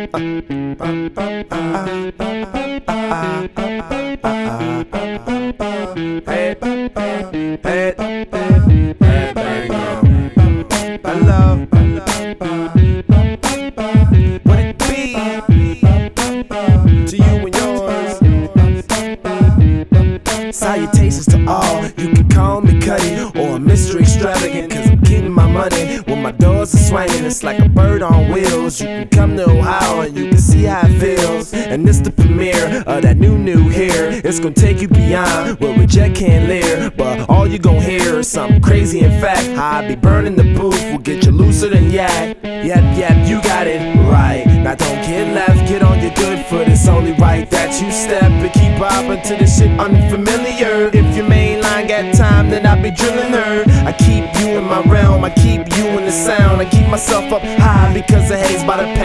Hello. What it be to you and yours? Salutations to all. You can call me Cuddy or Mr. Extravagant, cause I'm getting my money when my doors are swinging. It's like a bird on wheels. You can come to Ohio and you can see how it feels. And it's the premiere of that new here. It's gonna take you beyond where reject can't live, but all you gon' hear is something crazy. In fact, how I be burning the booth will get you looser than yak. Yep, you got it right. Now don't get left, get on your good foot. It's only right that you step and keep bobbing to this shit unfamiliar. If your main line got time, then I be drilling her. I keep you in my realm, I keep you in the sound. I keep myself up high because the haze by the pound.